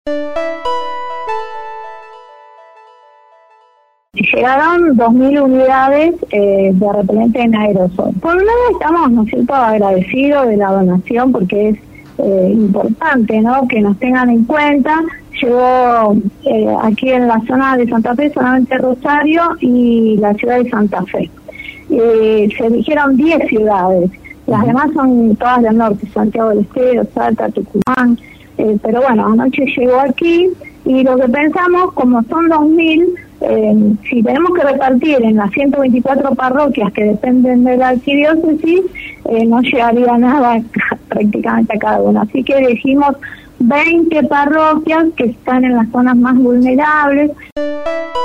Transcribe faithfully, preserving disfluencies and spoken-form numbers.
Llegaron dos mil unidades eh, de repelente en aerosol. Por un lado estamos, ¿no es cierto?, agradecidos de la donación porque es eh, importante, ¿no?, que nos tengan en cuenta. Llegó eh, aquí en la zona de Santa Fe solamente Rosario y la ciudad de Santa Fe. Eh, se eligieron diez ciudades, las demás son todas del norte, Santiago del Estero, Salta, Tucumán, eh, pero bueno, anoche llegó aquí y lo que pensamos, como son dos mil, eh, si tenemos que repartir en las ciento veinticuatro parroquias que dependen de la arquidiócesis, eh, no llegaría nada prácticamente a cada uno, así que elegimos veinte parroquias que están en las zonas más vulnerables.